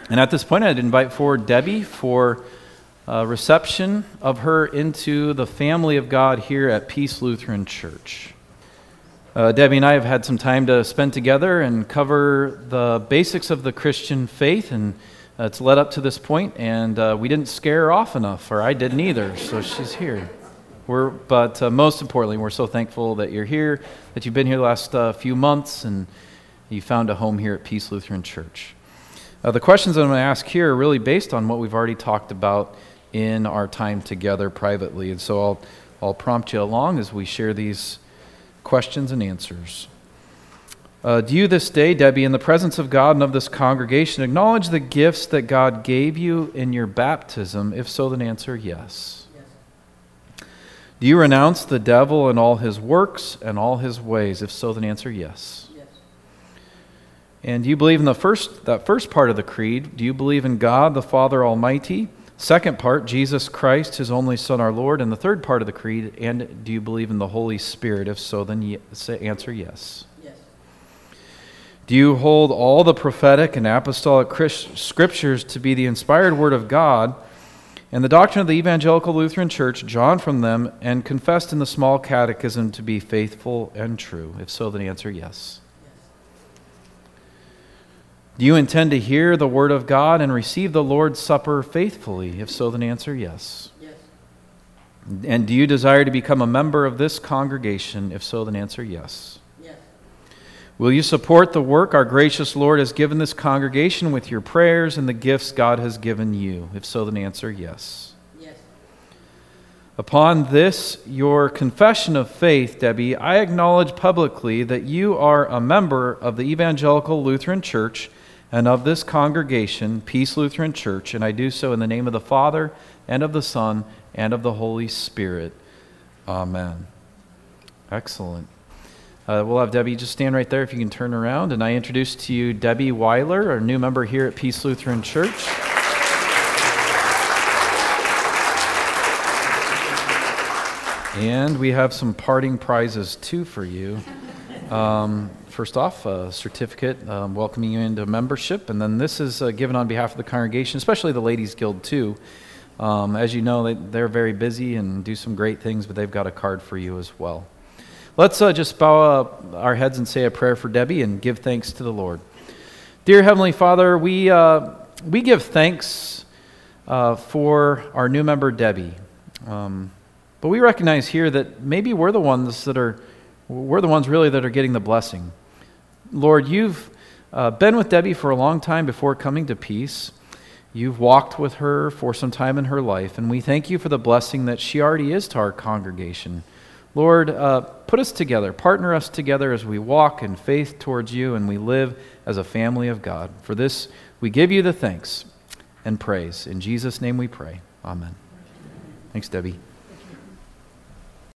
And at this point, I'd invite forward Debbie for reception of her into the family of God here at Peace Lutheran Church. Debbie and I have had some time to spend together and cover the basics of the Christian faith, and it's led up to this point, and we didn't scare her off enough, or I didn't either, so she's here. But most importantly, we're so thankful that you're here, that you've been here the last few months, and you found a home here at Peace Lutheran Church. The questions that I'm going to ask here are really based on what we've already talked about in our time together privately, and so I'll prompt you along as we share these questions and answers. Do you this day, Debbie, in the presence of God and of this congregation, acknowledge the gifts that God gave you in your baptism? If so, then answer yes. Do you renounce the devil and all his works and all his ways? If so, then answer yes. Yes. And do you believe in that first part of the creed? Do you believe in God, the Father Almighty? Second part, Jesus Christ, his only Son, our Lord. And the third part of the creed, and do you believe in the Holy Spirit? If so, then answer yes. Yes. Do you hold all the prophetic and apostolic scriptures to be the inspired word of God and the doctrine of the Evangelical Lutheran Church, drawn from them and confessed in the small catechism to be faithful and true? If so, then answer yes. Do you intend to hear the word of God and receive the Lord's Supper faithfully? If so, then answer yes. Yes. And do you desire to become a member of this congregation? If so, then answer yes. Yes. Will you support the work our gracious Lord has given this congregation with your prayers and the gifts God has given you? If so, then answer yes. Yes. Upon this, your confession of faith, Debbie, I acknowledge publicly that you are a member of the Evangelical Lutheran Church and of this congregation, Peace Lutheran Church, and I do so in the name of the Father, and of the Son, and of the Holy Spirit. Amen. Excellent. We'll have Debbie just stand right there if you can turn around, and I introduce to you Debbie Weiler, our new member here at Peace Lutheran Church. And we have some parting prizes too for you. First off, a certificate welcoming you into membership, and then this is given on behalf of the congregation, especially the Ladies Guild too. As you know, they're very busy and do some great things, but they've got a card for you as well. Let's just bow our heads and say a prayer for Debbie and give thanks to the Lord. Dear Heavenly Father, we give thanks for our new member Debbie, but we recognize here that maybe we're the ones really that are getting the blessing. Lord, you've been with Debbie for a long time before coming to Peace. You've walked with her for some time in her life, and we thank you for the blessing that she already is to our congregation. Lord, put us together, partner us together as we walk in faith towards you and we live as a family of God. For this, we give you the thanks and praise. In Jesus' name we pray. Amen. Thanks, Debbie.